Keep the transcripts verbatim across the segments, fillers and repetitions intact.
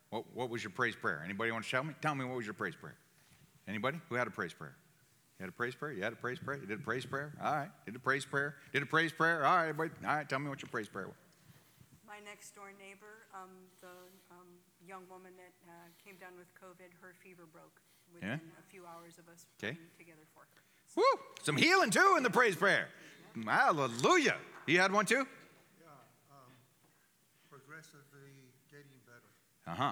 What, what was your praise prayer? Anybody want to tell me? Tell me what was your praise prayer? Anybody? Who had a praise prayer? You had a praise prayer? You had a praise prayer? You did a praise prayer? All right. Did a praise prayer? Did a praise prayer? All right, everybody. All right, tell me what your praise prayer was. My next door neighbor, um, the um, young woman that uh, came down with COVID, her fever broke within yeah. a few hours of us okay. praying together for her. So. Woo! Some healing too in the praise prayer. Yeah. Hallelujah. You had one too? Yeah. Um, progressively getting better. Uh-huh.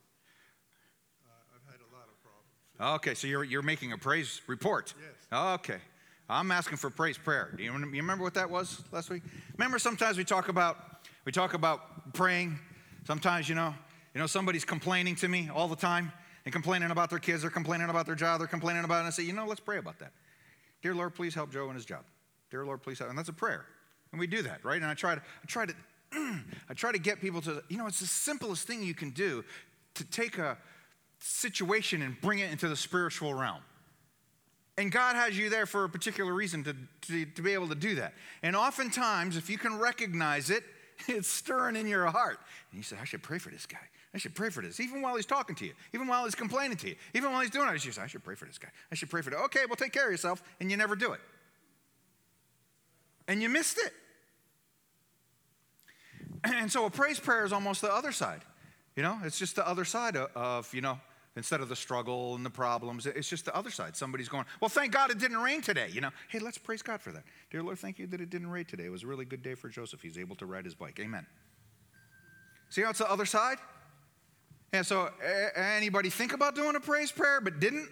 Okay, so you're you're making a praise report. Yes. Okay. I'm asking for praise prayer. Do you, you remember what that was last week? Remember sometimes we talk about we talk about praying. Sometimes, you know, you know somebody's complaining to me all the time and complaining about their kids, they're complaining about their job, they're complaining about it, and I say, you know, let's pray about that. Dear Lord, please help Joe in his job. Dear Lord, please help. And that's a prayer. And we do that, right? And I try to I try to I try to get people to, you know, it's the simplest thing you can do to take a situation and bring it into the spiritual realm. And God has you there for a particular reason to, to, to be able to do that. And oftentimes, if you can recognize it, it's stirring in your heart. And you say, I should pray for this guy. I should pray for this. Even while he's talking to you. Even while he's complaining to you. Even while he's doing it. You say, I should pray for this guy. I should pray for that. Okay, well, take care of yourself. And you never do it. And you missed it. And so a praise prayer is almost the other side. You know, it's just the other side of, of, you know, instead of the struggle and the problems, it's just the other side. Somebody's going, well, thank God it didn't rain today. You know, hey, let's praise God for that. Dear Lord, thank you that it didn't rain today. It was a really good day for Joseph. He's able to ride his bike. Amen. See how it's the other side? Yeah, so uh, anybody think about doing a praise prayer but didn't?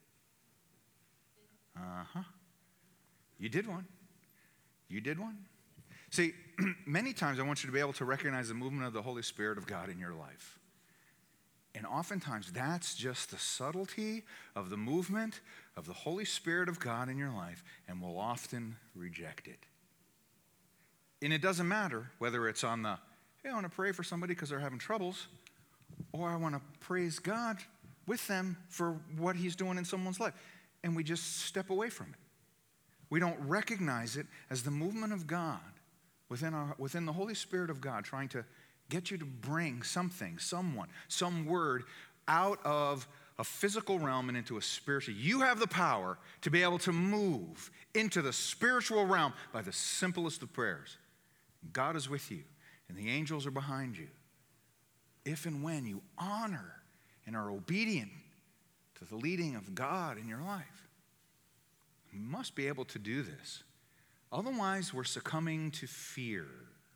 Uh-huh. You did one. You did one. See, many times I want you to be able to recognize the movement of the Holy Spirit of God in your life. And oftentimes that's just the subtlety of the movement of the Holy Spirit of God in your life, and we'll often reject it. And it doesn't matter whether it's on the, hey, I want to pray for somebody because they're having troubles, or I want to praise God with them for what he's doing in someone's life. And we just step away from it. We don't recognize it as the movement of God within our within the Holy Spirit of God trying to get you to bring something, someone, some word out of a physical realm and into a spiritual. You have the power to be able to move into the spiritual realm by the simplest of prayers. God is with you, and the angels are behind you. If and when you honor and are obedient to the leading of God in your life, you must be able to do this. Otherwise, we're succumbing to fear.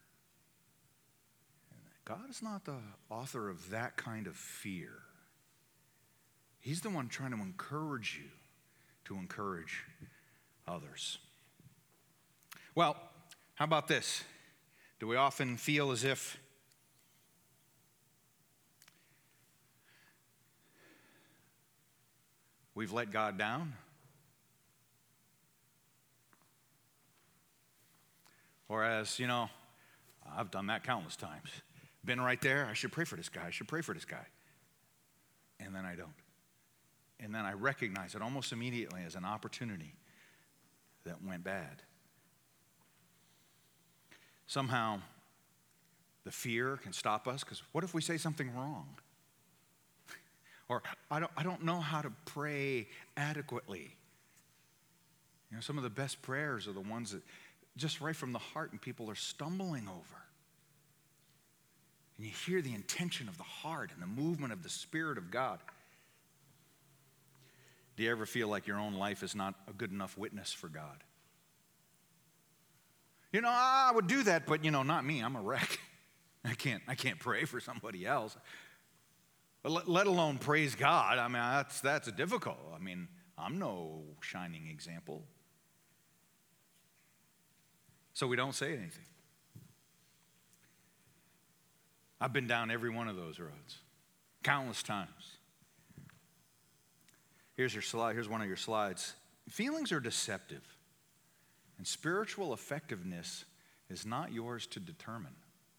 God is not the author of that kind of fear. He's the one trying to encourage you to encourage others. Well, how about this? Do we often feel as if we've let God down? Or as, you know, I've done that countless times. Been right there, I should pray for this guy, I should pray for this guy. And then I don't. And then I recognize it almost immediately as an opportunity that went bad. Somehow, the fear can stop us, because what if we say something wrong? Or I don't, I don't know how to pray adequately. You know, some of the best prayers are the ones that just right from the heart and people are stumbling over. And you hear the intention of the heart and the movement of the Spirit of God. Do you ever feel like your own life is not a good enough witness for God? You know, I would do that, but, you know, not me. I'm a wreck. I can't, I can't pray for somebody else. But let, let alone praise God. I mean, that's, that's difficult. I mean, I'm no shining example. So we don't say anything. I've been down every one of those roads, countless times. Here's your slide. Here's one of your slides. Feelings are deceptive, and spiritual effectiveness is not yours to determine.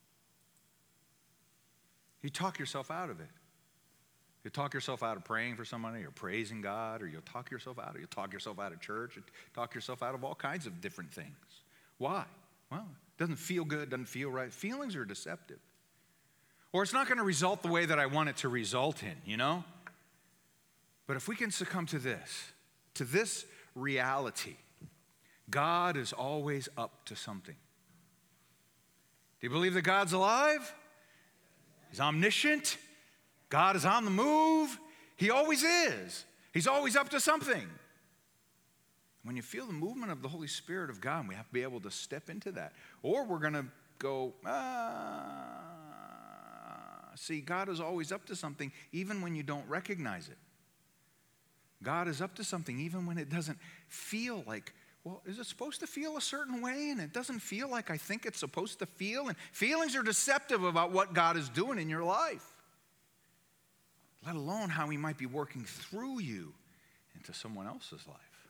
You talk yourself out of it. You talk yourself out of praying for somebody, or praising God, or you'll talk yourself out, or you'll talk yourself out of church, or talk yourself out of all kinds of different things. Why? Well, it doesn't feel good, doesn't feel right. Feelings are deceptive. Or it's not going to result the way that I want it to result in, you know? But if we can succumb to this, to this reality, God is always up to something. Do you believe that God's alive? He's omniscient. God is on the move. He always is. He's always up to something. When you feel the movement of the Holy Spirit of God, we have to be able to step into that. Or we're going to go, ah. See, God is always up to something, even when you don't recognize it. God is up to something, even when it doesn't feel like, well, is it supposed to feel a certain way? And it doesn't feel like I think it's supposed to feel. And feelings are deceptive about what God is doing in your life, let alone how he might be working through you into someone else's life.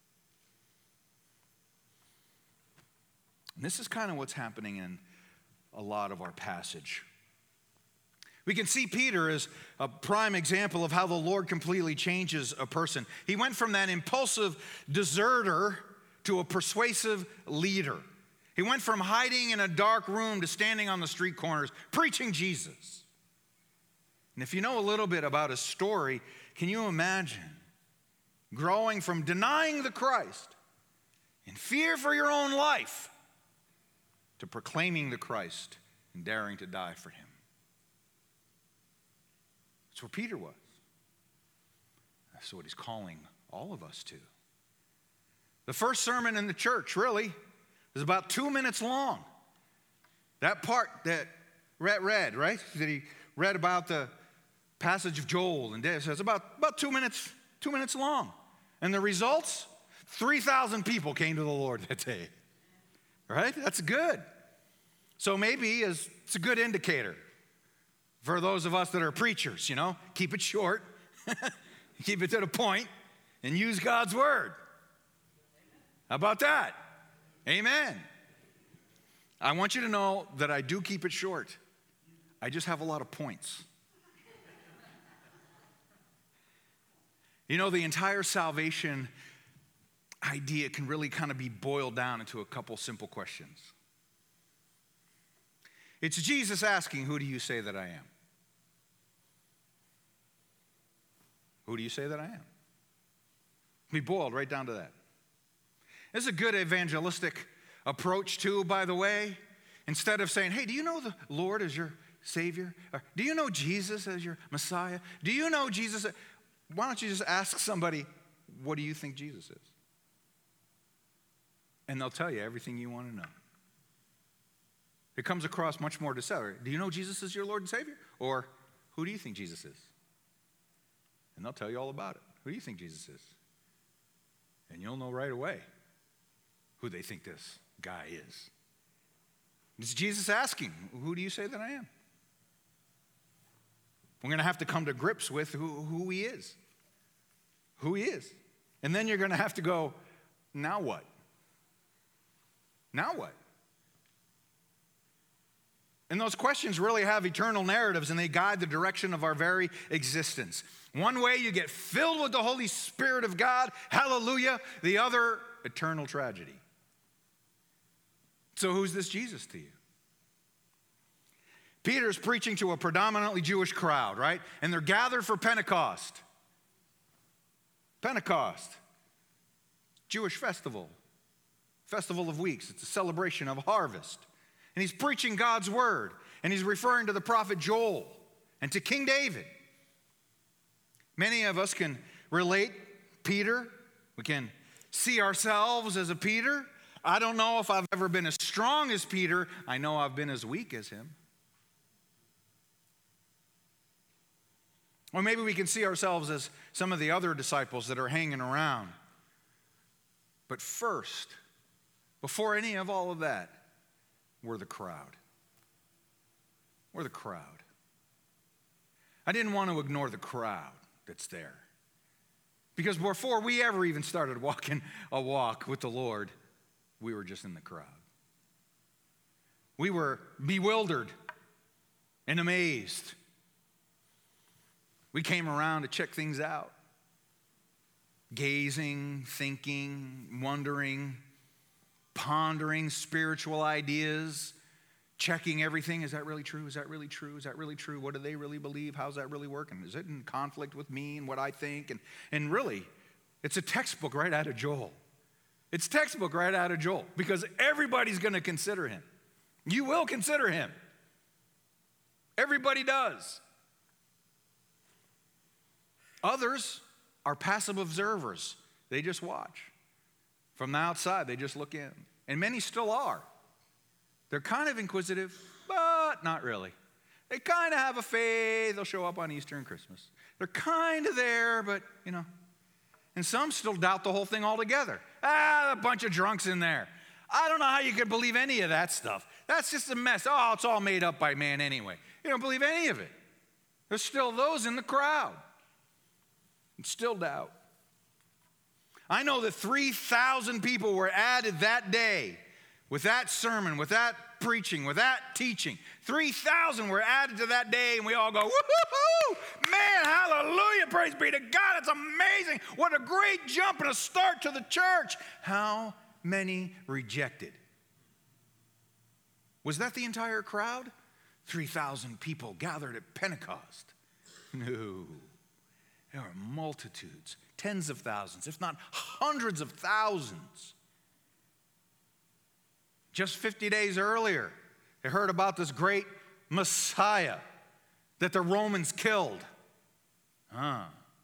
And this is kind of what's happening in a lot of our passage. We can see Peter as a prime example of how the Lord completely changes a person. He went from that impulsive deserter to a persuasive leader. He went from hiding in a dark room to standing on the street corners, preaching Jesus. And if you know a little bit about his story, can you imagine growing from denying the Christ in fear for your own life to proclaiming the Christ and daring to die for him? That's where Peter was. That's what he's calling all of us to. The first sermon in the church, really, is about two minutes long. That part that Rhett read, right? That he read about the passage of Joel and David, says about, about two minutes, two minutes long. And the results, three thousand people came to the Lord that day. Right? That's good. So maybe it's a good indicator for those of us that are preachers, you know, keep it short, keep it to the point, and use God's word. How about that? Amen. I want you to know that I do keep it short. I just have a lot of points. You know, the entire salvation idea can really kind of be boiled down into a couple simple questions. It's Jesus asking, who do you say that I am? Who do you say that I am? Be boiled right down to that. This is a good evangelistic approach too, by the way. Instead of saying, hey, do you know the Lord as your Savior? Or, do you know Jesus as your Messiah? Do you know Jesus? Why don't you just ask somebody, what do you think Jesus is? And they'll tell you everything you want to know. It comes across much more deceptive. Do you know Jesus is your Lord and Savior? Or who do you think Jesus is? And they'll tell you all about it. Who do you think Jesus is? And you'll know right away who they think this guy is. It's Jesus asking, who do you say that I am? We're going to have to come to grips with who, who he is. Who he is. And then you're going to have to go, now what? Now what? And those questions really have eternal narratives, and they guide the direction of our very existence. One way, you get filled with the Holy Spirit of God, hallelujah. The other, eternal tragedy. So who's this Jesus to you? Peter's preaching to a predominantly Jewish crowd, right? And they're gathered for Pentecost. Pentecost, Jewish festival, festival of weeks. It's a celebration of harvest. And he's preaching God's word. And he's referring to the prophet Joel and to King David. Many of us can relate Peter. We can see ourselves as a Peter. I don't know if I've ever been as strong as Peter. I know I've been as weak as him. Or maybe we can see ourselves as some of the other disciples that are hanging around. But first, before any of all of that, we're the crowd. We're the crowd. I didn't want to ignore the crowd that's there. Because before we ever even started walking a walk with the Lord, we were just in the crowd. We were bewildered and amazed. We came around to check things out. Gazing, thinking, wondering, pondering spiritual ideas, checking everything. Is that really true? Is that really true? Is that really true? What do they really believe? How's that really working? Is it in conflict with me and what I think? And, and really, it's a textbook right out of Joel. It's textbook right out of Joel because everybody's going to consider him. You will consider him. Everybody does. Others are passive observers. They just watch. From the outside, they just look in. And many still are. They're kind of inquisitive, but not really. They kind of have a faith. They'll show up on Easter and Christmas. They're kind of there, but, you know. And some still doubt the whole thing altogether. Ah, a bunch of drunks in there. I don't know how you could believe any of that stuff. That's just a mess. Oh, it's all made up by man anyway. You don't believe any of it. There's still those in the crowd. And still doubt. I know that three thousand people were added that day with that sermon, with that preaching, with that teaching. three thousand were added to that day, and we all go, woo-hoo-hoo! Man, hallelujah, praise be to God. It's amazing. What a great jump and a start to the church. How many rejected? Was that the entire crowd? three thousand people gathered at Pentecost. No. There were multitudes, tens of thousands, if not hundreds of thousands. Just fifty days earlier, they heard about this great Messiah that the Romans killed. Huh.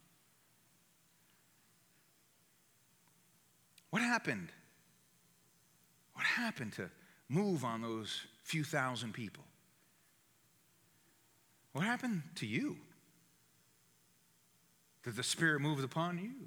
What happened? What happened to move on those few thousand people? What happened to you? That the Spirit moved upon you?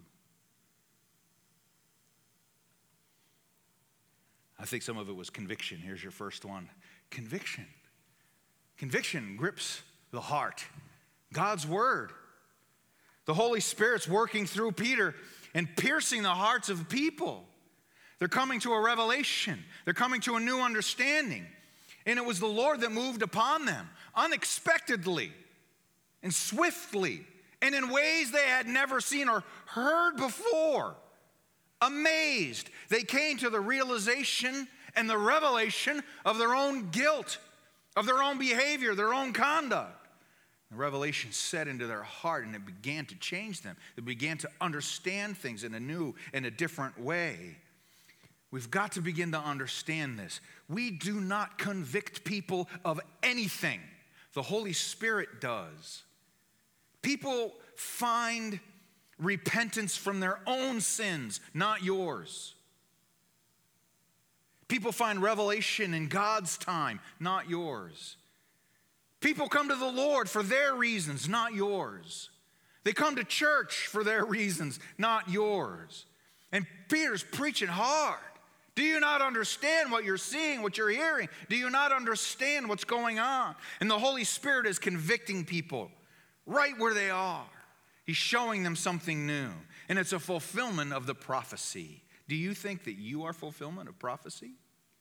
I think some of it was conviction. Here's your first one. Conviction. Conviction grips the heart. God's word. The Holy Spirit's working through Peter and piercing the hearts of people. They're coming to a revelation. They're coming to a new understanding. And it was the Lord that moved upon them unexpectedly and swiftly and in ways they had never seen or heard before. Amazed, they came to the realization and the revelation of their own guilt, of their own behavior, their own conduct. The revelation set into their heart and it began to change them. They began to understand things in a new and a different way. We've got to begin to understand this. We do not convict people of anything. The Holy Spirit does. People find repentance from their own sins, not yours. People find revelation in God's time, not yours. People come to the Lord for their reasons, not yours. They come to church for their reasons, not yours. And Peter's preaching hard. Do you not understand what you're seeing, what you're hearing? Do you not understand what's going on? And the Holy Spirit is convicting people right where they are. He's showing them something new. And it's a fulfillment of the prophecy. Do you think that you are fulfillment of prophecy?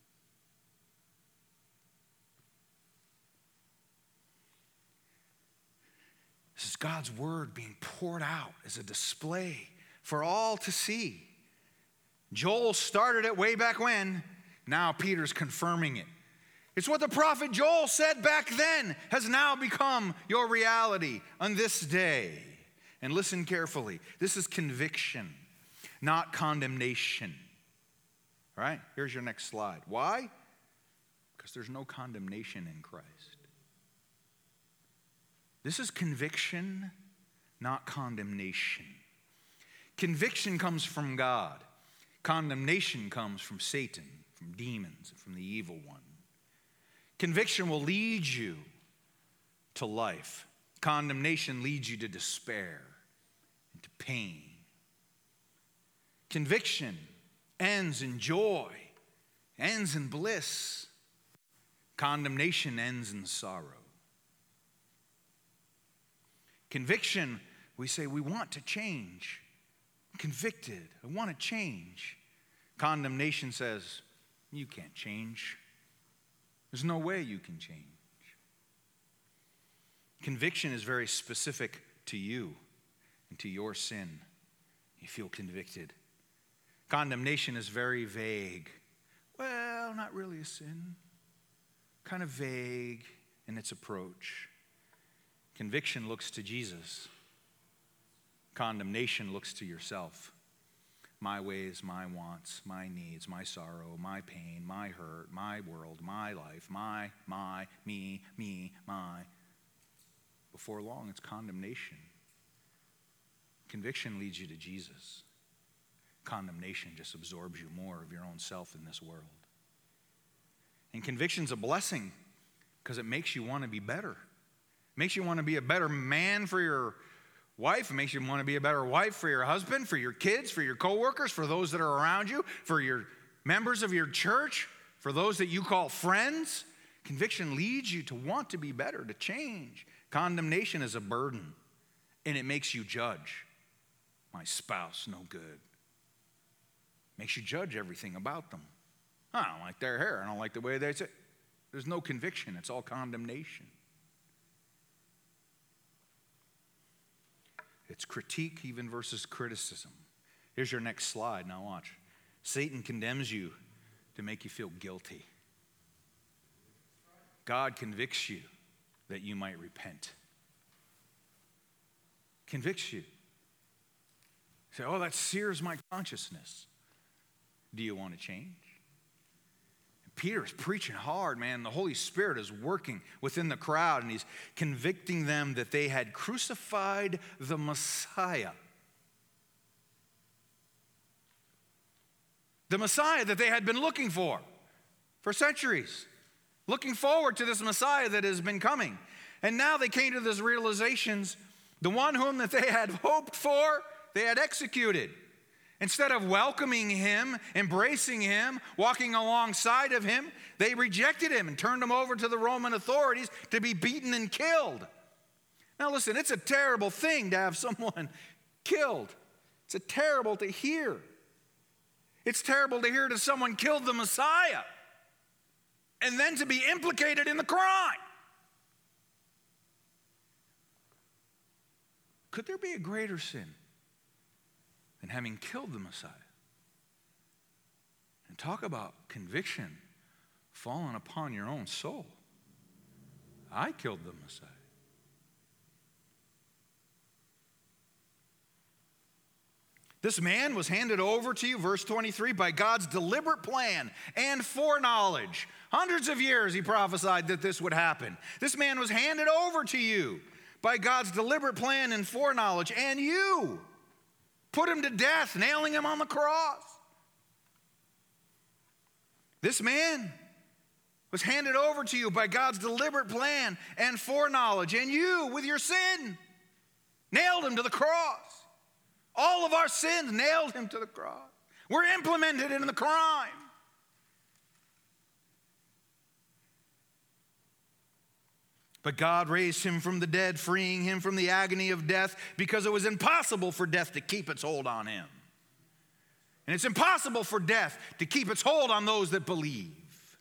This is God's word being poured out as a display for all to see. Joel started it way back when. Now Peter's confirming it. It's what the prophet Joel said back then has now become your reality on this day. And listen carefully. This is conviction, not condemnation. All right, here's your next slide. Why? Because there's no condemnation in Christ. This is conviction, not condemnation. Conviction comes from God. Condemnation comes from Satan, from demons, from the evil one. Conviction will lead you to life. Condemnation leads you to despair and to pain. Conviction ends in joy, ends in bliss. Condemnation ends in sorrow. Conviction, we say we want to change. I'm convicted, I want to change. Condemnation says, you can't change. There's no way you can change. Conviction is very specific to you and to your sin. You feel convicted. Condemnation is very vague. Well, not really a sin. kind of vague in its approach. Conviction looks to Jesus. Condemnation looks to yourself. My ways, my wants, my needs, my sorrow, my pain, my hurt, my world, my life, my, my, me, me, my. Before long, it's condemnation. Conviction leads you to Jesus. Condemnation just absorbs you more of your own self in this world. And conviction's a blessing because it makes you want to be better. It makes you want to be a better man for your wife. It makes you want to be a better wife for your husband, for your kids, for your coworkers, for those that are around you, for your members of your church, for those that you call friends. Conviction leads you to want to be better, to change. Condemnation is a burden, and it makes you judge. My spouse, no good. Makes you judge everything about them. I don't like their hair. I don't like the way they say. There's no conviction. It's all condemnation. It's critique even versus criticism. Here's your next slide. Now watch. Satan condemns you to make you feel guilty. God convicts you that you might repent. Convicts you. Say, oh, that sears my consciousness. Do you want to change? Peter's preaching hard, man. The Holy Spirit is working within the crowd, and he's convicting them that they had crucified the Messiah. The Messiah that they had been looking for for centuries. Looking forward to this Messiah that has been coming. And now they came to these realizations, the one whom that they had hoped for, they had executed. Instead of welcoming him, embracing him, walking alongside of him, they rejected him and turned him over to the Roman authorities to be beaten and killed. Now listen, it's a terrible thing to have someone killed. It's a terrible to hear. It's terrible to hear that someone killed the Messiah and then to be implicated in the crime. Could there be a greater sin than having killed the Messiah? And talk about conviction falling upon your own soul. I killed the Messiah. This man was handed over to you, verse twenty-three, by God's deliberate plan and foreknowledge. Hundreds of years he prophesied that this would happen. This man was handed over to you by God's deliberate plan and foreknowledge, and you put him to death, nailing him on the cross. This man was handed over to you by God's deliberate plan and foreknowledge, and you, with your sin, nailed him to the cross. All of our sins nailed him to the cross. We're implemented in the crime. But God raised him from the dead, freeing him from the agony of death, because it was impossible for death to keep its hold on him. And it's impossible for death to keep its hold on those that believe.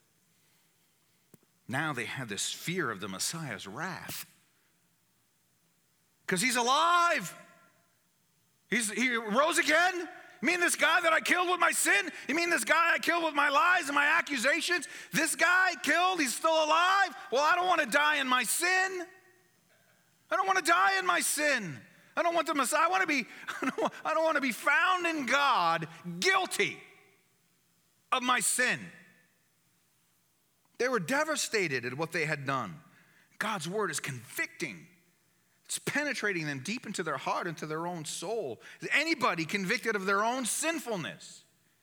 Now they have this fear of the Messiah's wrath, because he's alive. He's, he rose again? You mean this guy that I killed with my sin? You mean this guy I killed with my lies and my accusations? This guy killed, he's still alive? Well, I don't want to die in my sin. I don't want to die in my sin. I don't want the Messiah. I want to be, I don't, I don't want to be found in God guilty of my sin. They were devastated at what they had done. God's word is convicting. It's penetrating them deep into their heart, into their own soul. Is anybody convicted of their own sinfulness?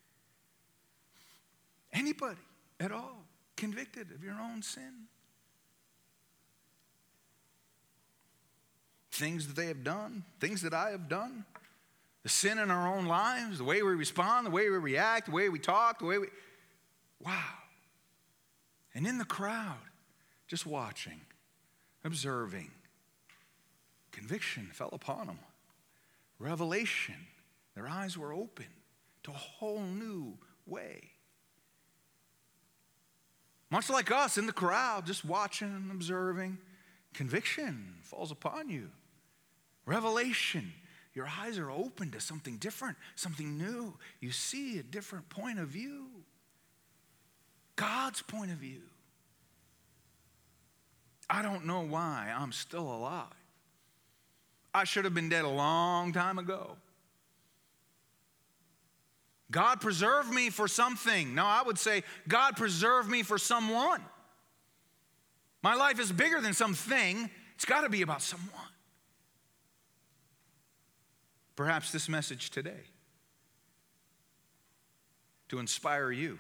Anybody at all convicted of your own sin? Things that they have done, things that I have done, the sin in our own lives, the way we respond, the way we react, the way we talk, the way we... Wow. And in the crowd, just watching, observing, conviction fell upon them. Revelation. Their eyes were open to a whole new way. Much like us in the crowd, just watching and observing, conviction falls upon you. Revelation. Your eyes are open to something different, something new. You see a different point of view. God's point of view. I don't know why I'm still alive. I should have been dead a long time ago. God preserved me for something. No, I would say God preserved me for someone. My life is bigger than something. It's got to be about someone. Perhaps this message today to inspire you,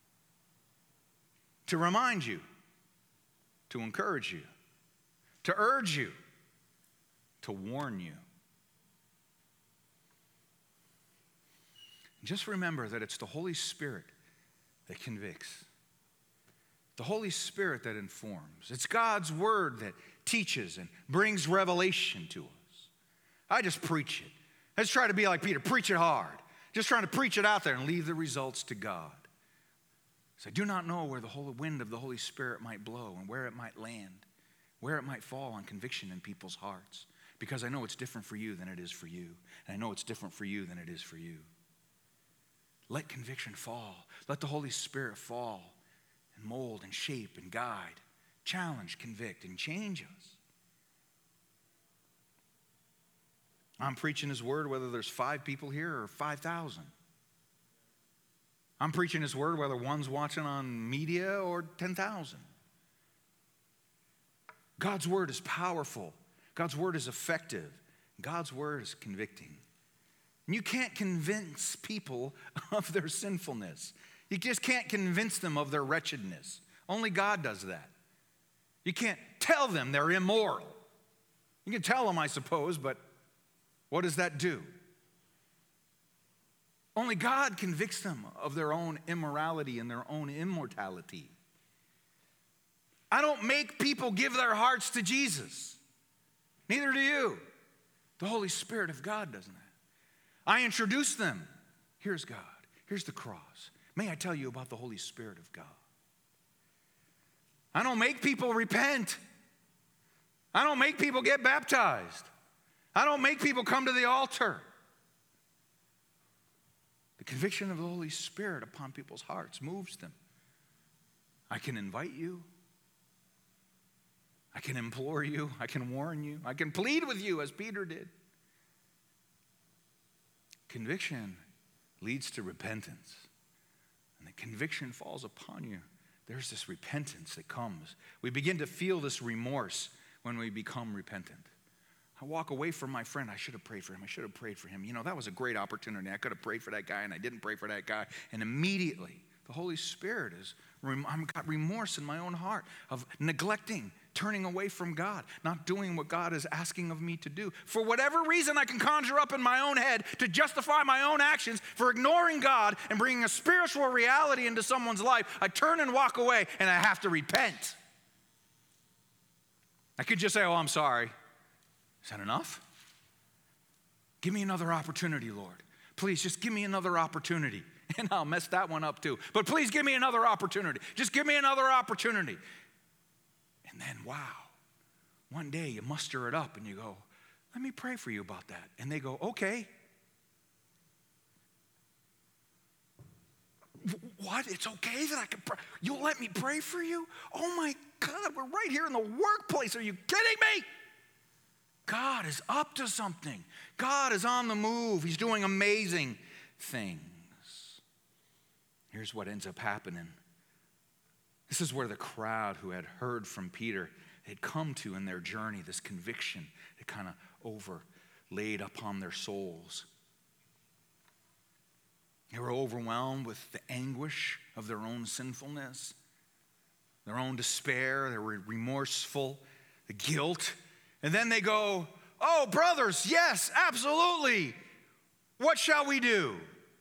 to remind you, to encourage you, to urge you, to warn you. Just remember that it's the Holy Spirit that convicts. The Holy Spirit that informs. It's God's word that teaches and brings revelation to us. I just preach it. Let's try to be like Peter. Preach it hard. Just trying to preach it out there and leave the results to God. So I do not know where the holy wind of the Holy Spirit might blow and where it might land, where it might fall on conviction in people's hearts. Because I know it's different for you than it is for you. And I know it's different for you than it is for you. Let conviction fall. Let the Holy Spirit fall and mold and shape and guide, challenge, convict, and change us. I'm preaching His word whether there's five people here or five thousand. I'm preaching His word whether one's watching on media or ten thousand. God's word is powerful. God's word is effective. God's word is convicting. And you can't convince people of their sinfulness. You just can't convince them of their wretchedness. Only God does that. You can't tell them they're immoral. You can tell them, I suppose, but what does that do? Only God convicts them of their own immorality and their own immortality. I don't make people give their hearts to Jesus. Neither do you. The Holy Spirit of God doesn't. I introduce them. Here's God. Here's the cross. May I tell you about the Holy Spirit of God? I don't make people repent. I don't make people get baptized. I don't make people come to the altar. The conviction of the Holy Spirit upon people's hearts moves them. I can invite you. I can implore you. I can warn you. I can plead with you as Peter did. Conviction leads to repentance. And the conviction falls upon you. There's this repentance that comes. We begin to feel this remorse when we become repentant. I walk away from my friend. I should have prayed for him. I should have prayed for him. You know, that was a great opportunity. I could have prayed for that guy, and I didn't pray for that guy. And immediately, the Holy Spirit is, I've got remorse in my own heart of neglecting, turning away from God, not doing what God is asking of me to do. For whatever reason I can conjure up in my own head to justify my own actions for ignoring God and bringing a spiritual reality into someone's life, I turn and walk away, and I have to repent. I could just say, oh, I'm sorry. Is that enough? Give me another opportunity, Lord. Please, just give me another opportunity. And I'll mess that one up too. But please give me another opportunity. Just give me another opportunity. And then, wow, one day you muster it up and you go, let me pray for you about that. And they go, okay. What? It's okay that I can pray? You'll let me pray for you? Oh my God, we're right here in the workplace. Are you kidding me? God is up to something. God is on the move. He's doing amazing things. Here's what ends up happening. This is where the crowd who had heard from Peter had come to in their journey, this conviction that kind of overlaid upon their souls. They were overwhelmed with the anguish of their own sinfulness, their own despair. They were remorseful, the guilt. And then they go, oh, brothers, yes, absolutely. What shall we do?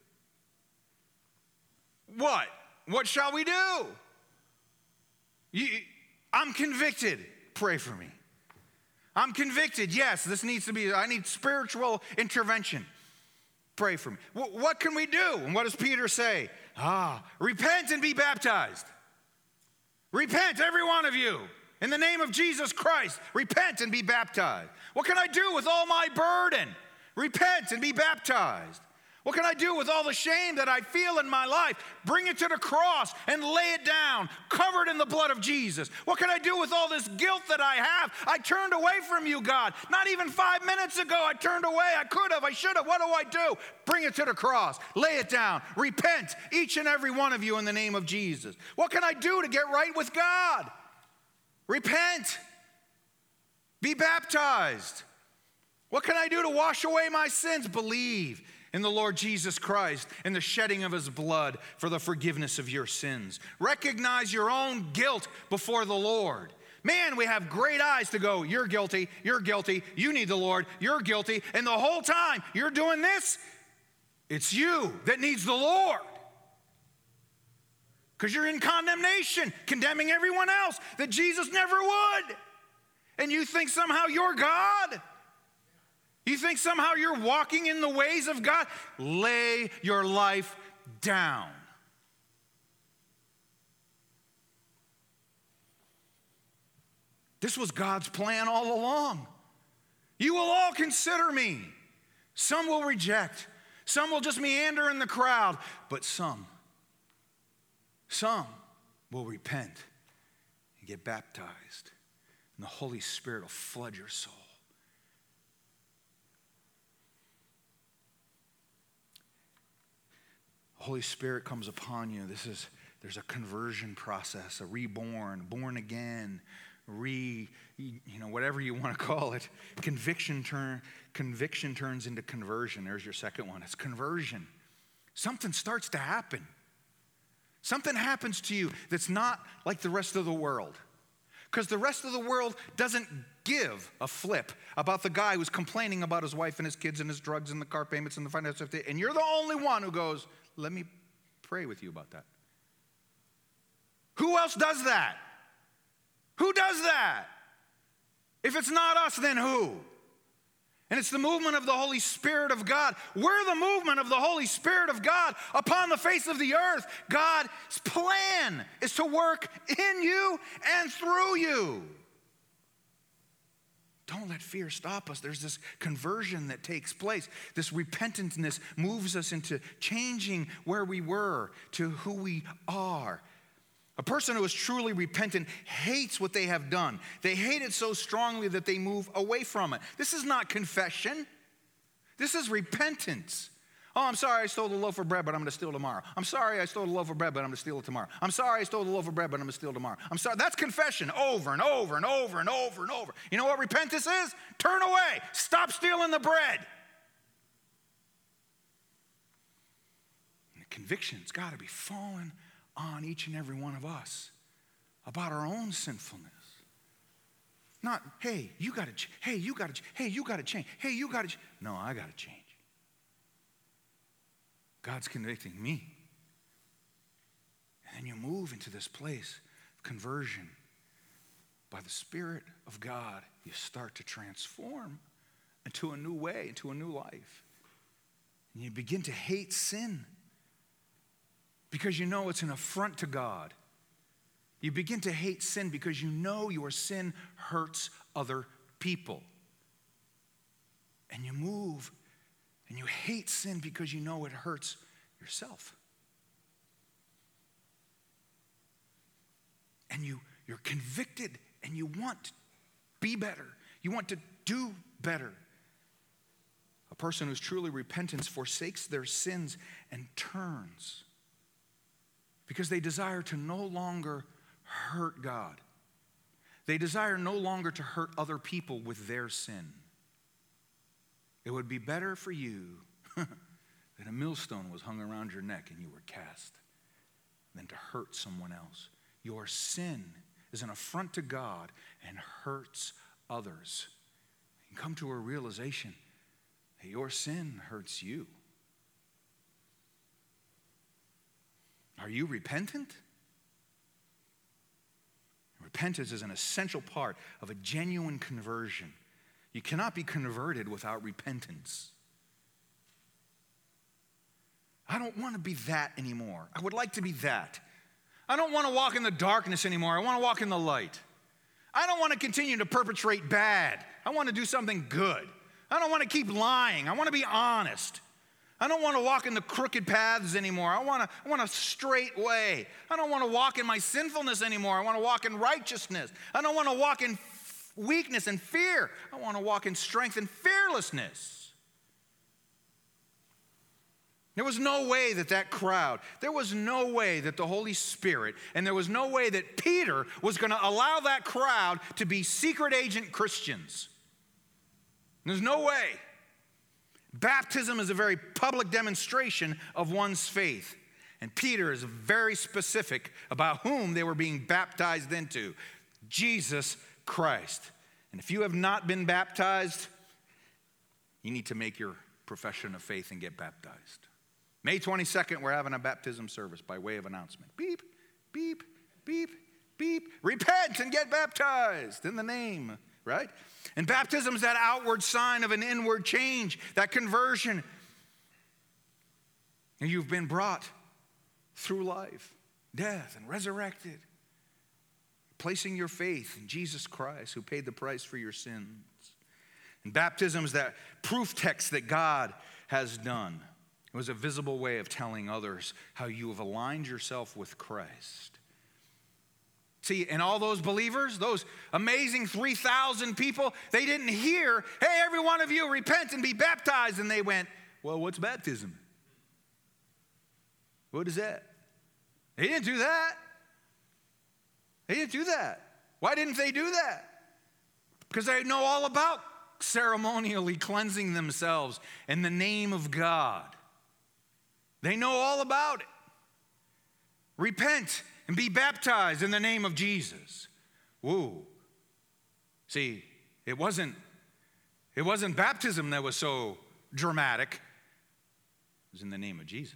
What? What shall we do? You, I'm convicted. Pray for me. I'm convicted. Yes, this needs to be, I need spiritual intervention. Pray for me. W- what can we do? And what does Peter say? Ah, repent and be baptized. Repent, every one of you. In the name of Jesus Christ, repent and be baptized. What can I do with all my burden? Repent and be baptized. What can I do with all the shame that I feel in my life? Bring it to the cross and lay it down, covered in the blood of Jesus. What can I do with all this guilt that I have? I turned away from you, God. Not even five minutes ago, I turned away. I could have, I should have. What do I do? Bring it to the cross. Lay it down. Repent, each and every one of you, in the name of Jesus. What can I do to get right with God? Repent. Be baptized. What can I do to wash away my sins? Believe in the Lord Jesus Christ and the shedding of his blood for the forgiveness of your sins. Recognize your own guilt before the Lord. Man, we have great eyes to go, you're guilty, you're guilty, you need the Lord, you're guilty, and the whole time you're doing this, it's you that needs the Lord. Because you're in condemnation, condemning everyone else that Jesus never would. And you think somehow you're God? You think somehow you're walking in the ways of God? Lay your life down. This was God's plan all along. You will all consider me. Some will reject. Some will just meander in the crowd. But some, some will repent and get baptized. And the Holy Spirit will flood your soul. Holy Spirit comes upon you. This is, there's a conversion process, a reborn, born again, re, you know, whatever you want to call it. Conviction turn, conviction turns into conversion. There's your second one. It's conversion. Something starts to happen. Something happens to you that's not like the rest of the world. Because the rest of the world doesn't give a flip about the guy who's complaining about his wife and his kids and his drugs and the car payments and the financial stuff. And you're the only one who goes, let me pray with you about that. Who else does that? Who does that? If it's not us, then who? And it's the movement of the Holy Spirit of God. We're the movement of the Holy Spirit of God upon the face of the earth. God's plan is to work in you and through you. Don't let fear stop us. There's this conversion that takes place. This repentantness moves us into changing where we were to who we are. A person who is truly repentant hates what they have done. They hate it so strongly that they move away from it. This is not confession. This is repentance. Oh, I'm sorry I stole the loaf of bread, but I'm going to steal tomorrow. I'm sorry I stole the loaf of bread, but I'm going to steal it tomorrow. I'm sorry I stole the loaf of bread, but I'm going to steal tomorrow. I'm sorry. That's confession over and over and over and over and over. You know what repentance is? Turn away. Stop stealing the bread. And the conviction's got to be falling on each and every one of us about our own sinfulness. Not, hey, you got to, ch- hey, you got to, ch- hey, you got to change. Hey, you got to. Ch-. No, I got to change. God's convicting me. And then you move into this place of conversion. By the Spirit of God, you start to transform into a new way, into a new life. And you begin to hate sin because you know it's an affront to God. You begin to hate sin because you know your sin hurts other people. And you move and you hate sin because you know it hurts yourself. And you, you're convicted and you want to be better. You want to do better. A person who's truly repentant forsakes their sins and turns because they desire to no longer hurt God. They desire no longer to hurt other people with their sin. It would be better for you that a millstone was hung around your neck and you were cast than to hurt someone else. Your sin is an affront to God and hurts others. And come to a realization that your sin hurts you. Are you repentant? Repentance is an essential part of a genuine conversion. You cannot be converted without repentance. I don't want to be that anymore. I would like to be that. I don't want to walk in the darkness anymore. I want to walk in the light. I don't want to continue to perpetrate bad. I want to do something good. I don't want to keep lying. I want to be honest. I don't want to walk in the crooked paths anymore. I want to I want a straight way. I don't want to walk in my sinfulness anymore. I want to walk in righteousness. I don't want to walk in weakness and fear. I want to walk in strength and fearlessness. There was no way that that crowd, there was no way that the Holy Spirit, and there was no way that Peter was going to allow that crowd to be secret agent Christians. There's no way. Baptism is a very public demonstration of one's faith. And Peter is very specific about whom they were being baptized into. Jesus Christ. And if you have not been baptized, you need to make your profession of faith and get baptized. May twenty-second, we're having a baptism service by way of announcement. Beep, beep, beep, beep. Repent and get baptized in the name, right? And baptism is that outward sign of an inward change, that conversion. And you've been brought through life, death, and resurrected, placing your faith in Jesus Christ, who paid the price for your sins. And baptism is that proof text that God has done. It was a visible way of telling others how you have aligned yourself with Christ. See, and all those believers, those amazing three thousand people, they didn't hear, hey, every one of you repent and be baptized. And they went, well, what's baptism? What is that? They didn't do that. They didn't do that. Why didn't they do that? Because they know all about ceremonially cleansing themselves in the name of God. They know all about it. Repent and be baptized in the name of Jesus. Whoa. See, it wasn't, it wasn't baptism that was so dramatic. It was in the name of Jesus.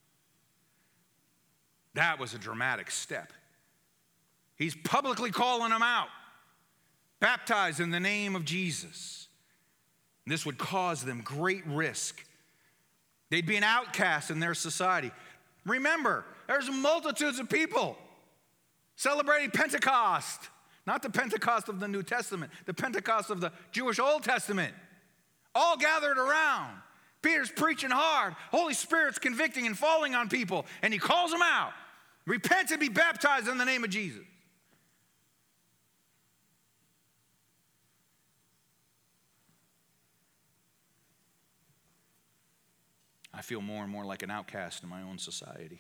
That was a dramatic step. He's publicly calling them out. Baptized in the name of Jesus. This would cause them great risk. They'd be an outcast in their society. Remember, there's multitudes of people celebrating Pentecost. Not the Pentecost of the New Testament, the Pentecost of the Jewish Old Testament. All gathered around. Peter's preaching hard. Holy Spirit's convicting and falling on people. And he calls them out. Repent and be baptized in the name of Jesus. I feel more and more like an outcast in my own society.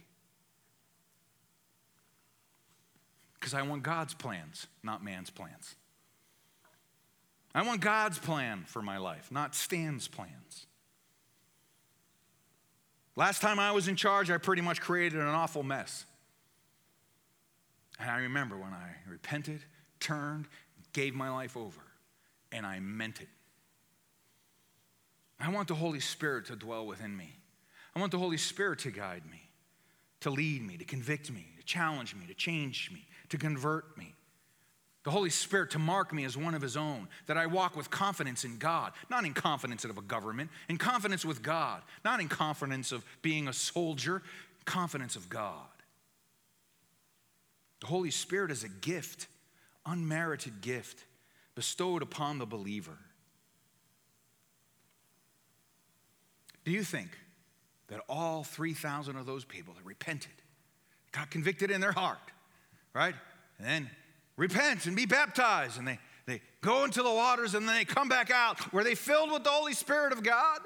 Because I want God's plans, not man's plans. I want God's plan for my life, not Stan's plans. Last time I was in charge, I pretty much created an awful mess. And I remember when I repented, turned, gave my life over, and I meant it. I want the Holy Spirit to dwell within me. I want the Holy Spirit to guide me, to lead me, to convict me, to challenge me, to change me, to convert me. The Holy Spirit to mark me as one of his own, that I walk with confidence in God, not in confidence of a government, in confidence with God, not in confidence of being a soldier, confidence of God. The Holy Spirit is a gift, unmerited gift, bestowed upon the believer. Do you think that all three thousand of those people that repented, got convicted in their heart, right? And then repent and be baptized, and they, they go into the waters, and then they come back out. Were they filled with the Holy Spirit of God?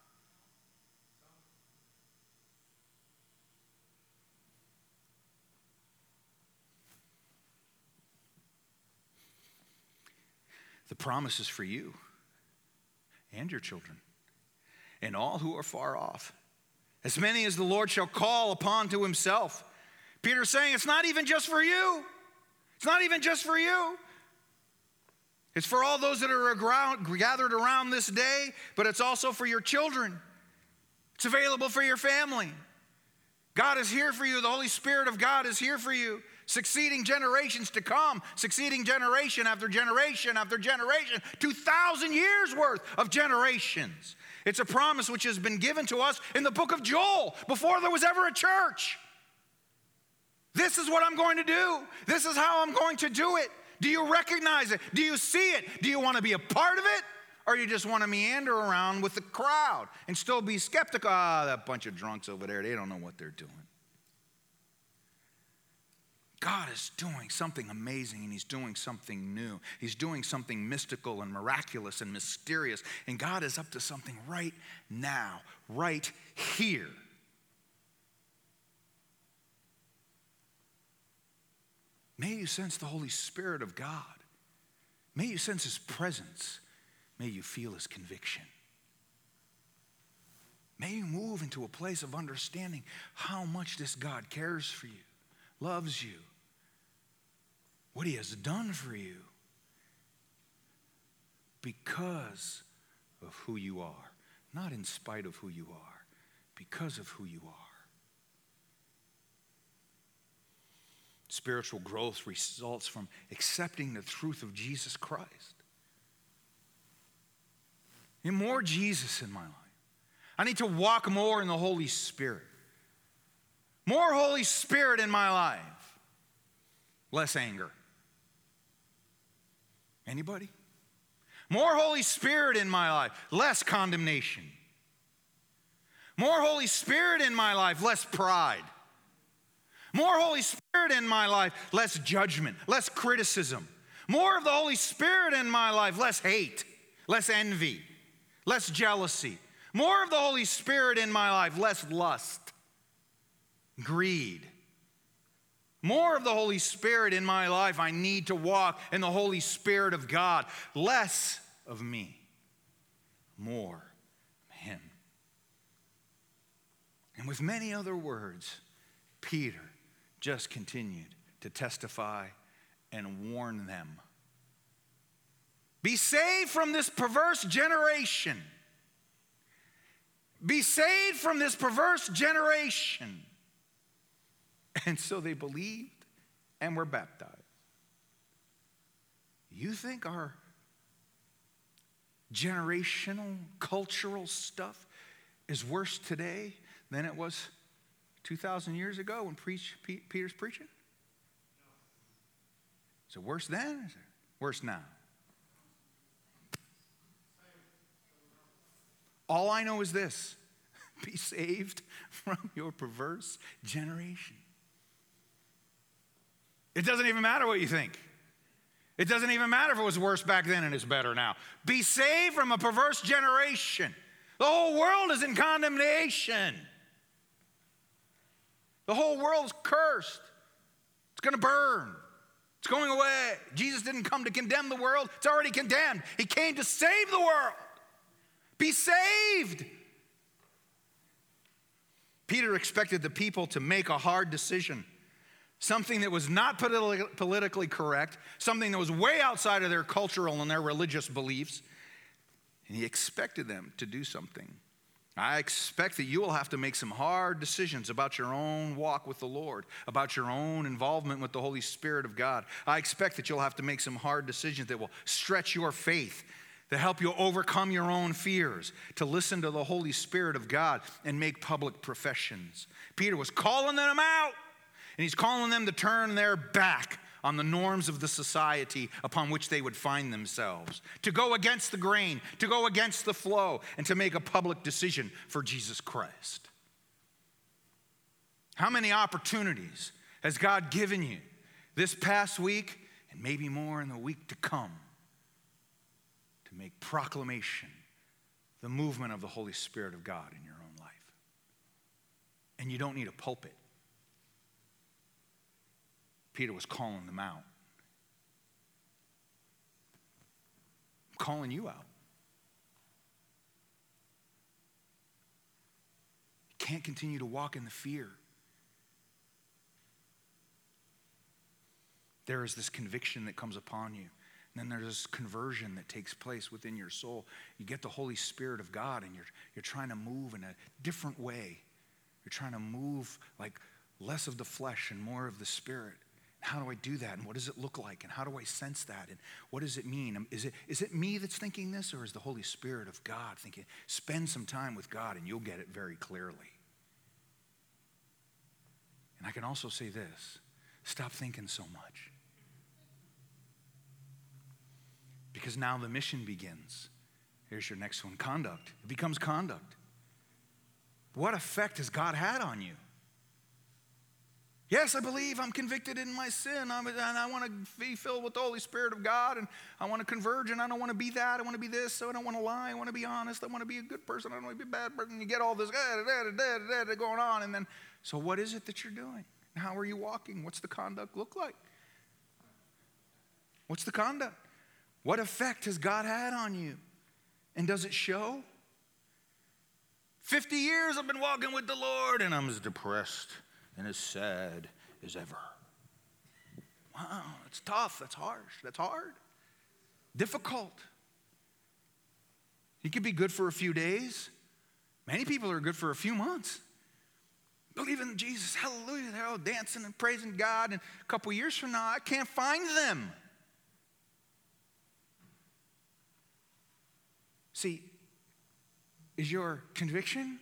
The promise is for you and your children and all who are far off. As many as the Lord shall call upon to himself. Peter's saying it's not even just for you. It's not even just for you. It's for all those that are around, gathered around this day, but it's also for your children. It's available for your family. God is here for you. The Holy Spirit of God is here for you. Succeeding generations to come. Succeeding generation after generation after generation. two thousand years worth of generations. It's a promise which has been given to us in the book of Joel before there was ever a church. This is what I'm going to do. This is how I'm going to do it. Do you recognize it? Do you see it? Do you want to be a part of it? Or you just want to meander around with the crowd and still be skeptical? Ah, that bunch of drunks over there, they don't know what they're doing. God is doing something amazing, and he's doing something new. He's doing something mystical and miraculous and mysterious. And God is up to something right now, right here. May you sense the Holy Spirit of God. May you sense his presence. May you feel his conviction. May you move into a place of understanding how much this God cares for you, loves you, what he has done for you because of who you are. Not in spite of who you are, because of who you are. Spiritual growth results from accepting the truth of Jesus Christ. I need more Jesus in my life. I need to walk more in the Holy Spirit. More Holy Spirit in my life. Less anger. Anybody? More Holy Spirit in my life. Less condemnation. More Holy Spirit in my life. Less pride. More Holy Spirit in my life. Less judgment. Less criticism. More of the Holy Spirit in my life. Less hate. Less envy. Less jealousy. More of the Holy Spirit in my life. Less lust. Greed. More of the Holy Spirit in my life. I need to walk in the Holy Spirit of God. Less of me. More of him. And with many other words, Peter just continued to testify and warn them. Be saved from this perverse generation. Be saved from this perverse generation. And so they believed and were baptized. You think our generational, cultural stuff is worse today than it was two thousand years ago when preach, Peter's preaching? Is it worse then or is it worse now? All I know is this: be saved from your perverse generation. It doesn't even matter what you think. It doesn't even matter if it was worse back then and it's better now. Be saved from a perverse generation. The whole world is in condemnation. The whole world's cursed. It's going to burn. It's going away. Jesus didn't come to condemn the world. It's already condemned. He came to save the world. Be saved. Peter expected the people to make a hard decision. Something that was not politi- politically correct. Something that was way outside of their cultural and their religious beliefs. And he expected them to do something. I expect that you will have to make some hard decisions about your own walk with the Lord, about your own involvement with the Holy Spirit of God. I expect that you'll have to make some hard decisions that will stretch your faith, to help you overcome your own fears, to listen to the Holy Spirit of God and make public professions. Peter was calling them out, and he's calling them to turn their back on the norms of the society upon which they would find themselves, to go against the grain, to go against the flow, and to make a public decision for Jesus Christ. How many opportunities has God given you this past week, and maybe more in the week to come, to make proclamation, the movement of the Holy Spirit of God in your own life? And you don't need a pulpit. Peter was calling them out. I'm calling you out. You can't continue to walk in the fear. There is this conviction that comes upon you. And then there's this conversion that takes place within your soul. You get the Holy Spirit of God, and you're, you're trying to move in a different way. You're trying to move like less of the flesh and more of the Spirit. How do I do that? And what does it look like? And how do I sense that? And what does it mean? Is it, is it me that's thinking this, or is the Holy Spirit of God thinking? Spend some time with God and you'll get it very clearly. And I can also say this: stop thinking so much. Because now the mission begins. Here's your next one, conduct. It becomes conduct. What effect has God had on you? Yes, I believe I'm convicted in my sin, I'm, and I want to be filled with the Holy Spirit of God, and I want to converge, and I don't want to be that, I want to be this, so I don't want to lie, I want to be honest, I want to be a good person, I don't want to be a bad person. You get all this da, da, da, da, da, going on, and then, so what is it that you're doing? How are you walking? What's the conduct look like? What's the conduct? What effect has God had on you? And does it show? fifty years I've been walking with the Lord, and I'm as depressed and as sad as ever. Wow, that's tough, that's harsh, that's hard, difficult. You could be good for a few days. Many people are good for a few months. Believe in Jesus, hallelujah, they're all dancing and praising God, and a couple years from now, I can't find them. See, is your conviction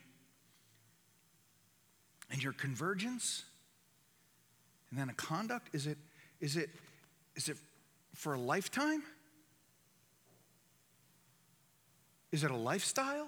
and your convergence and then a conduct, is it, is it, is it for a lifetime? Is it a lifestyle?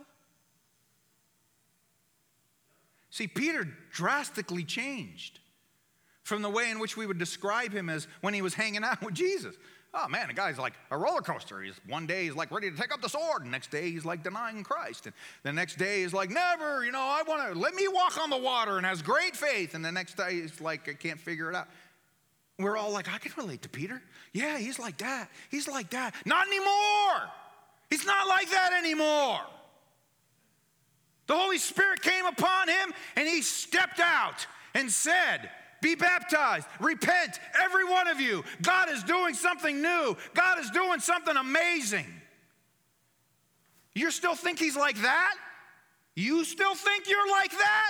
See, Peter drastically changed from the way in which we would describe him as when he was hanging out with Jesus. Oh man, the guy's like a roller coaster. He's one day he's like ready to take up the sword, and the next day he's like denying Christ. And the next day he's like, never, you know, I want to, let me walk on the water, and has great faith. And the next day he's like, I can't figure it out. We're all like, I can relate to Peter. Yeah, he's like that. He's like that. Not anymore. He's not like that anymore. The Holy Spirit came upon him, and he stepped out and said, be baptized, repent, every one of you. God is doing something new. God is doing something amazing. You still think he's like that? You still think you're like that?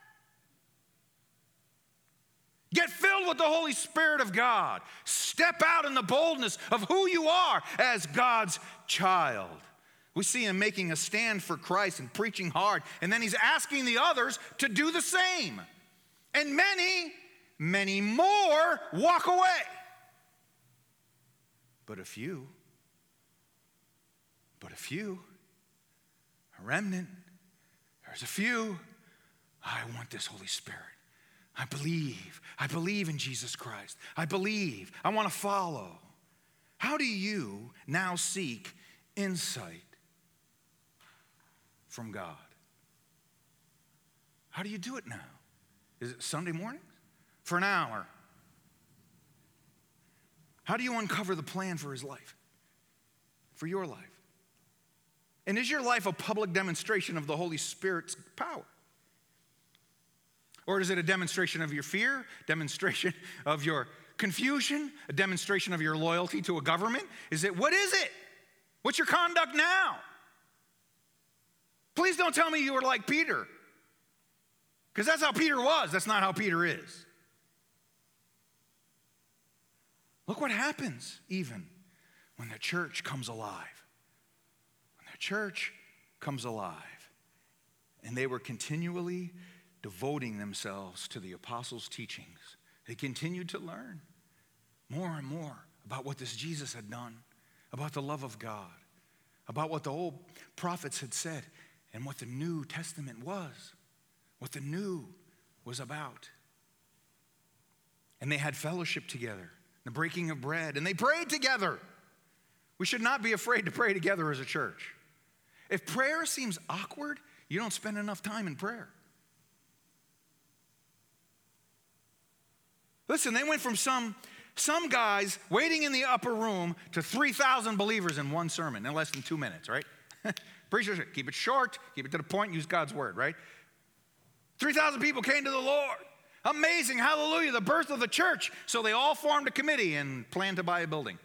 Get filled with the Holy Spirit of God. Step out in the boldness of who you are as God's child. We see him making a stand for Christ and preaching hard, and then he's asking the others to do the same. And many Many more walk away. But a few, but a few, a remnant, there's a few. I want this Holy Spirit. I believe. I believe in Jesus Christ. I believe. I want to follow. How do you now seek insight from God? How do you do it now? Is it Sunday morning? For an hour. How do you uncover the plan for his life? For your life? And is your life a public demonstration of the Holy Spirit's power? Or is it a demonstration of your fear, demonstration of your confusion, a demonstration of your loyalty to a government? Is it, what is it? What's your conduct now? Please don't tell me you were like Peter. Because that's how Peter was. That's not how Peter is. Look what happens even when the church comes alive. When the church comes alive. And they were continually devoting themselves to the apostles' teachings. They continued to learn more and more about what this Jesus had done, about the love of God, about what the old prophets had said, and what the New Testament was, what the new was about. And they had fellowship together, the breaking of bread, and they prayed together. We should not be afraid to pray together as a church. If prayer seems awkward, you don't spend enough time in prayer. Listen, they went from some, some guys waiting in the upper room to three thousand believers in one sermon in less than two minutes, right? Preacher, keep it short, keep it to the point, use God's word, right? three thousand people came to the Lord. Amazing, hallelujah, the birth of the church. So they all formed a committee and planned to buy a building.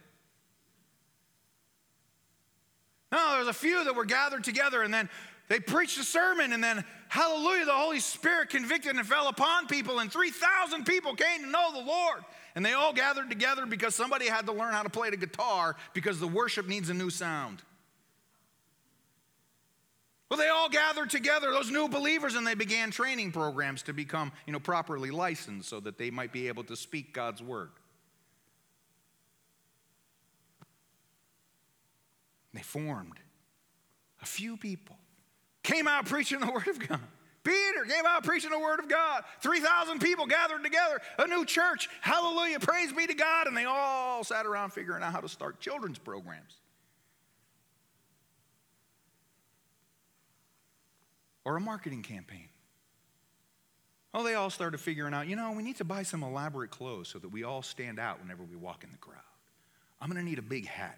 No, there's a few that were gathered together, and then they preached a sermon, and then, hallelujah, the Holy Spirit convicted and fell upon people, and three thousand people came to know the Lord. And they all gathered together because somebody had to learn how to play the guitar because the worship needs a new sound. Well, they all gathered together, those new believers, and they began training programs to become, you know, properly licensed so that they might be able to speak God's word. They formed A few people came out preaching the word of God. Peter came out preaching the word of God. three thousand people gathered together, a new church. Hallelujah, praise be to God. And they all sat around figuring out how to start children's programs. Or a marketing campaign. Oh, they all started figuring out, you know, we need to buy some elaborate clothes so that we all stand out whenever we walk in the crowd. I'm going to need a big hat.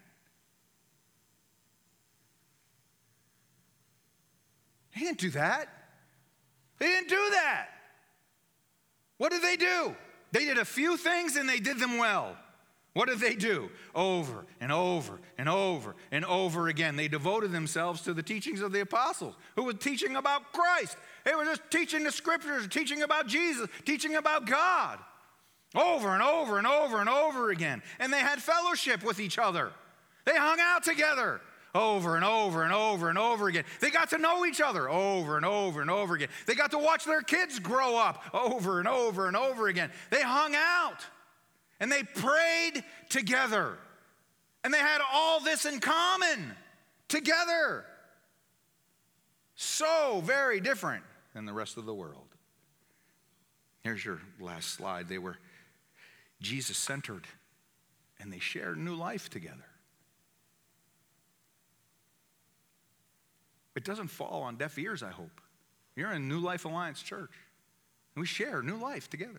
They didn't do that. They didn't do that. What did they do? They did a few things and they did them well. What did they do? Over and over and over and over again. They devoted themselves to the teachings of the apostles who were teaching about Christ. They were just teaching the scriptures, teaching about Jesus, teaching about God. Over and over and over and over again. And they had fellowship with each other. They hung out together over and over and over and over again. They got to know each other over and over and over again. They got to watch their kids grow up over and over and over again. They hung out and they prayed together. And they had all this in common together. So very different than the rest of the world. Here's your last slide. They were Jesus-centered, and they shared new life together. It doesn't fall on deaf ears, I hope. You're in New Life Alliance Church. And we share new life together.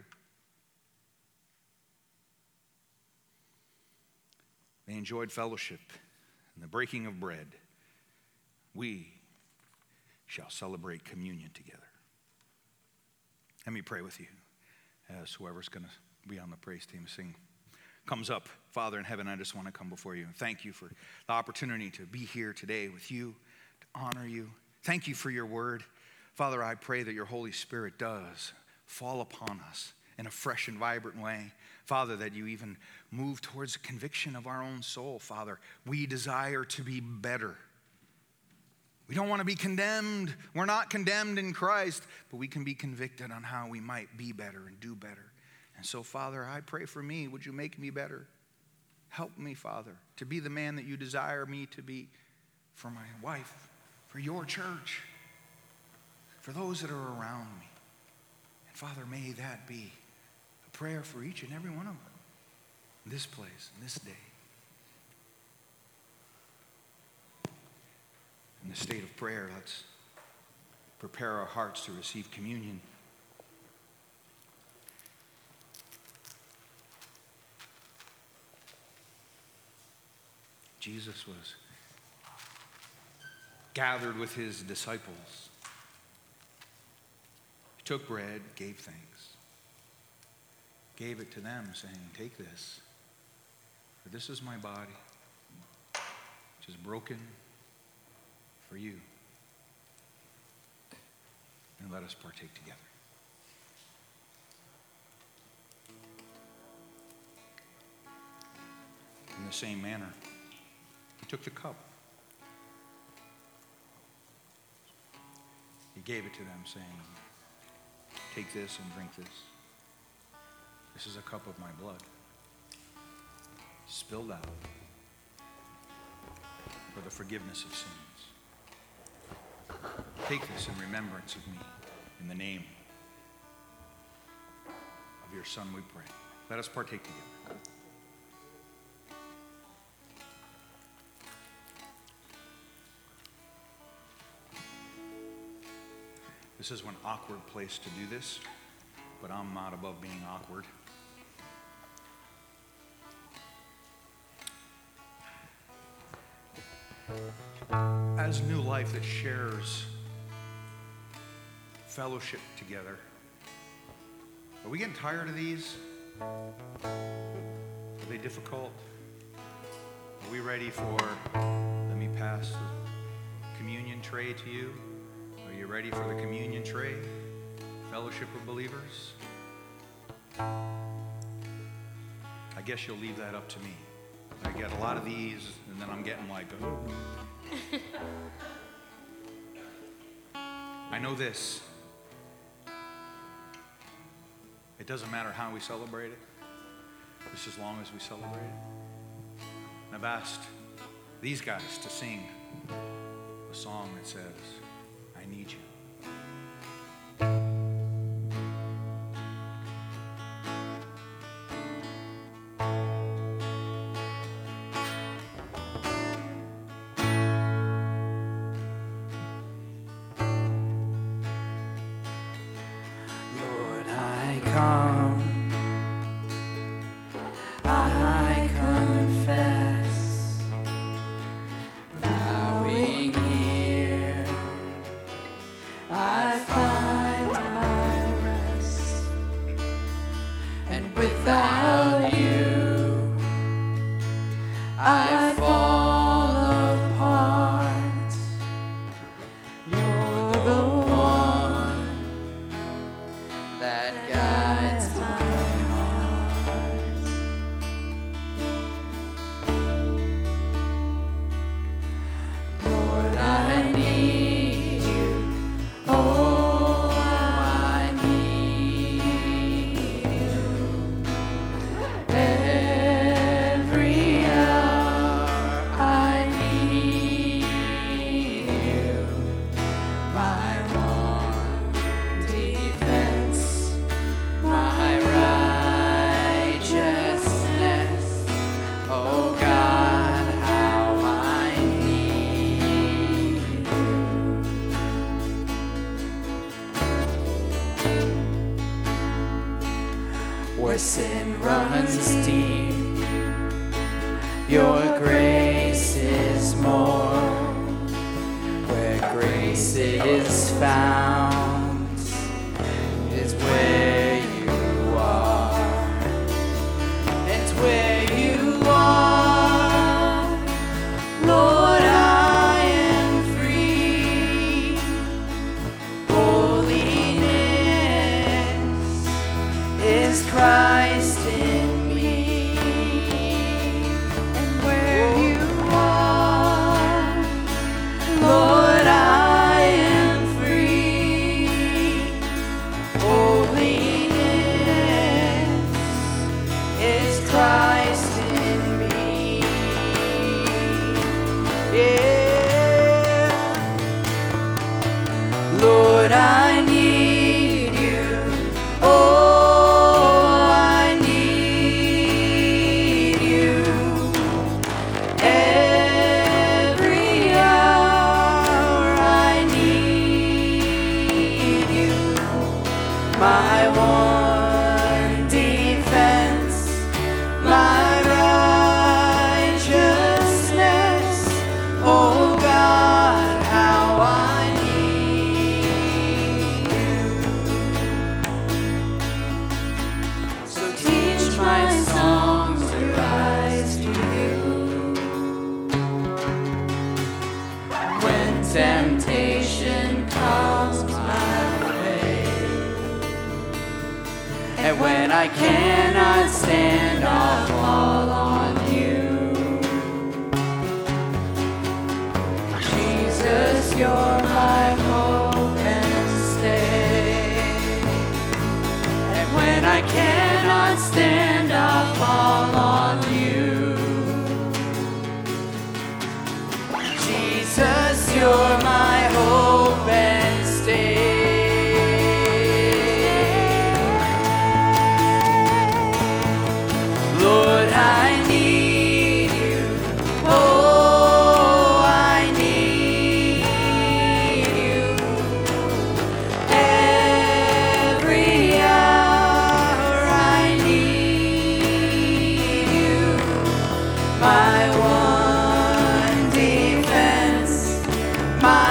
They enjoyed fellowship and the breaking of bread. We shall celebrate communion together. Let me pray with you as whoever's going to be on the praise team sing comes up. Father in heaven, I just want to come before you and thank you for the opportunity to be here today with you, to honor you. Thank you for your word. Father, I pray that your Holy Spirit does fall upon us in a fresh and vibrant way. Father, that you even move towards a conviction of our own soul. Father, we desire to be better. We don't want to be condemned. We're not condemned in Christ, but we can be convicted on how we might be better and do better. And so, Father, I pray for me. Would you make me better? Help me, Father, to be the man that you desire me to be for my wife, for your church, for those that are around me. And, Father, may that be a prayer for each and every one of them in this place, in this day. In the state of prayer, let's prepare our hearts to receive communion. Jesus was gathered with his disciples. He took bread, gave thanks, gave it to them, saying, "Take this, for this is my body, which is broken for you." And let us partake together. In the same manner, he took the cup. He gave it to them, saying, "Take this and drink this. This is a cup of my blood, spilled out for the forgiveness of sins. Take this in remembrance of me. In the name of your Son we pray." Let us partake together. This is an awkward place to do this, but I'm not above being awkward. As New Life that shares fellowship together, are we getting tired of these? Are they difficult? Are we ready for, let me pass the communion tray to you? Are you ready for the communion tray? Fellowship of believers? I guess you'll leave that up to me. I get a lot of these, and then I'm getting like, oh. I know this. It doesn't matter how we celebrate it, just as long as we celebrate it. And I've asked these guys to sing a a song that says, I need you. Lord, I come, I confess, bowing here, I find my rest, and without you, I fall apart. You're the one that guides my heart. Lord, I need you. Oh, I need you. Every hour I need you. My one defense, my righteousness. Oh God, how I need you. Where sin runs deep, your grace is more. Where grace is found is where you are. And where you are, Lord, I am free. Holiness is Christ in me. And where you are, Lord, I am free. Holiness is Christ in me. Yeah. Lord, I need you. Oh, I need you. Every hour I need you. My one defense, my righteousness. Oh God, how I need you. So teach my songs to rise to you. When temptation comes my way, and when I cannot stand, I'll fall on you. Jesus, you're my hope and stay. And when I cannot stand, I'll fall on you. Jesus, you're my hope and stay. Lord, I need you. Oh, I need you. Every hour I need you. My one defense, my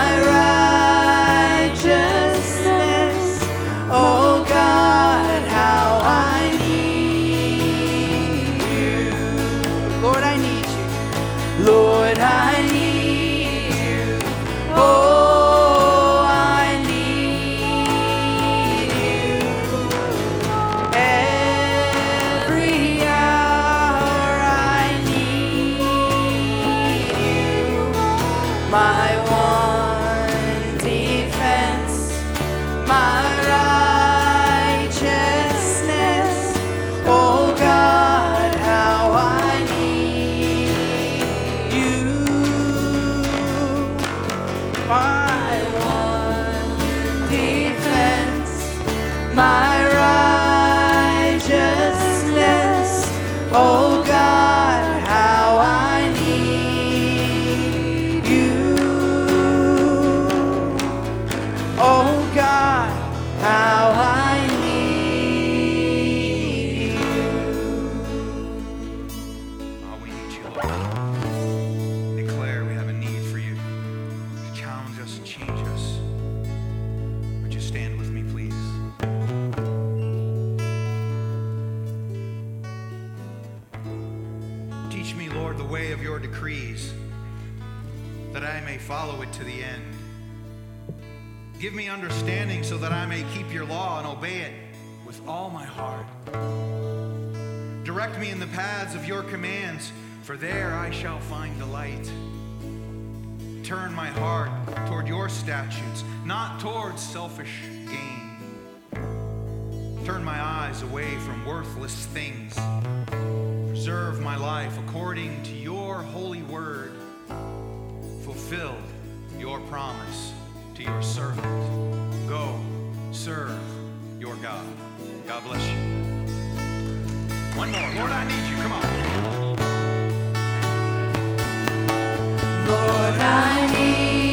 decrees, that I may follow it to the end. Give me understanding so that I may keep your law and obey it with all my heart. Direct me in the paths of your commands, for there I shall find delight. Turn my heart toward your statutes, not towards selfish gain. Turn my eyes away from worthless things. Preserve my life according to your holy word. Fulfill your promise to your servant. Go serve your God. God bless you. One more. Lord, I need you. Come on. Lord, I need